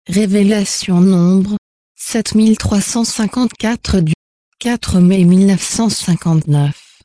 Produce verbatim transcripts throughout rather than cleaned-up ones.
Révélation Nombre, sept mille trois cent cinquante-quatre du quatre mai mille neuf cent cinquante-neuf.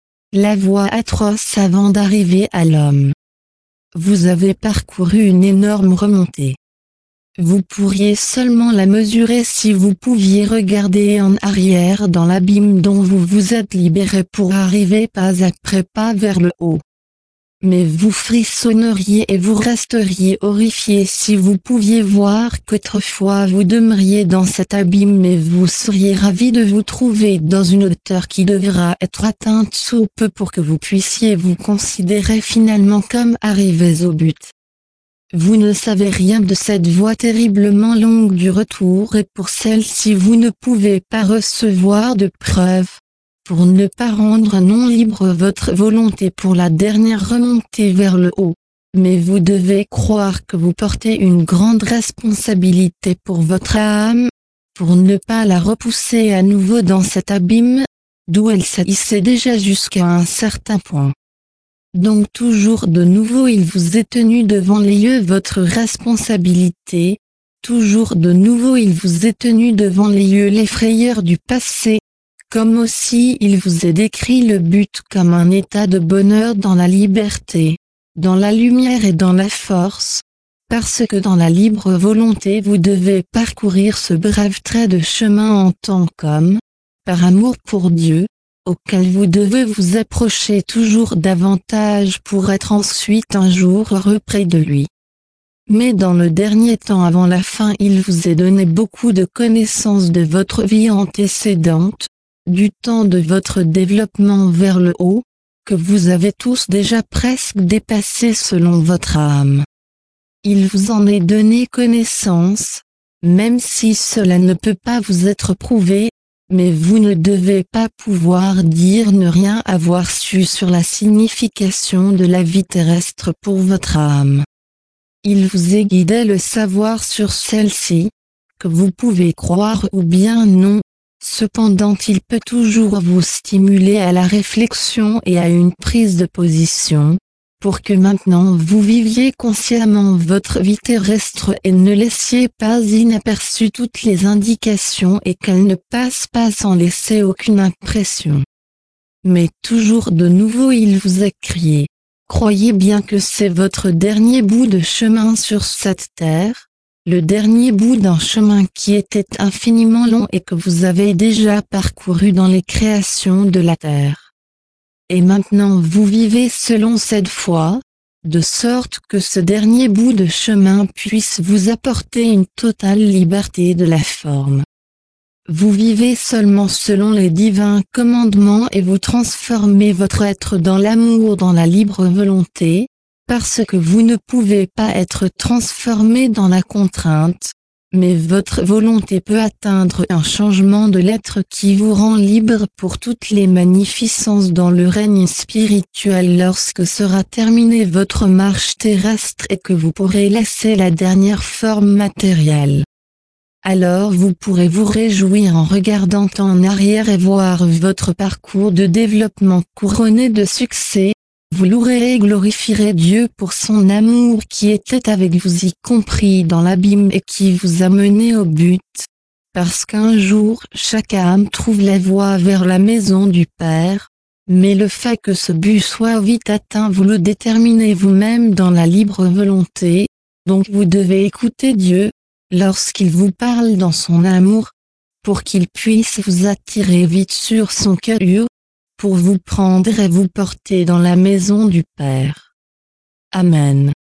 La voie atroce avant d'arriver à l'homme. Vous avez parcouru une énorme remontée. Vous pourriez seulement la mesurer si vous pouviez regarder en arrière dans l'abîme dont vous vous êtes libéré pour arriver pas après pas vers le haut. Mais vous frissonneriez et vous resteriez horrifié si vous pouviez voir qu'autrefois vous demeuriez dans cet abîme, et vous seriez ravi de vous trouver dans une hauteur qui devra être atteinte sous peu pour que vous puissiez vous considérer finalement comme arrivés au but. Vous ne savez rien de cette voie terriblement longue du retour, et pour celle-ci vous ne pouvez pas recevoir de preuves, pour ne pas rendre non libre votre volonté pour la dernière remontée vers le haut. Mais vous devez croire que vous portez une grande responsabilité pour votre âme, pour ne pas la repousser à nouveau dans cet abîme, d'où elle s'est hissée déjà jusqu'à un certain point. Donc toujours de nouveau il vous est tenu devant les yeux votre responsabilité, toujours de nouveau il vous est tenu devant les yeux les frayeurs du passé, comme aussi il vous est décrit le but comme un état de bonheur dans la liberté, dans la lumière et dans la force, parce que dans la libre volonté vous devez parcourir ce bref trait de chemin en tant qu'homme, par amour pour Dieu, auquel vous devez vous approcher toujours davantage pour être ensuite un jour heureux près de lui. Mais dans le dernier temps avant la fin il vous est donné beaucoup de connaissances de votre vie antécédente, du temps de votre développement vers le haut, que vous avez tous déjà presque dépassé selon votre âme. Il vous en est donné connaissance, même si cela ne peut pas vous être prouvé, mais vous ne devez pas pouvoir dire ne rien avoir su sur la signification de la vie terrestre pour votre âme. Il vous est guidé le savoir sur celle-ci, que vous pouvez croire ou bien non. Cependant il peut toujours vous stimuler à la réflexion et à une prise de position, pour que maintenant vous viviez consciemment votre vie terrestre et ne laissiez pas inaperçues toutes les indications et qu'elles ne passent pas sans laisser aucune impression. Mais toujours de nouveau il vous est crié, croyez bien que c'est votre dernier bout de chemin sur cette terre, le dernier bout d'un chemin qui était infiniment long et que vous avez déjà parcouru dans les créations de la terre. Et maintenant vous vivez selon cette foi, de sorte que ce dernier bout de chemin puisse vous apporter une totale liberté de la forme. Vous vivez seulement selon les divins commandements et vous transformez votre être dans l'amour, dans la libre volonté, parce que vous ne pouvez pas être transformé dans la contrainte, mais votre volonté peut atteindre un changement de l'être qui vous rend libre pour toutes les magnificences dans le règne spirituel lorsque sera terminée votre marche terrestre et que vous pourrez laisser la dernière forme matérielle. Alors vous pourrez vous réjouir en regardant en arrière et voir votre parcours de développement couronné de succès. Vous louerez et glorifierez Dieu pour son amour qui était avec vous y compris dans l'abîme et qui vous a mené au but, parce qu'un jour chaque âme trouve la voie vers la maison du Père, mais le fait que ce but soit vite atteint vous le déterminez vous-même dans la libre volonté, donc vous devez écouter Dieu, lorsqu'il vous parle dans son amour, pour qu'il puisse vous attirer vite sur son cœur, pour vous prendre et vous porter dans la maison du Père. Amen.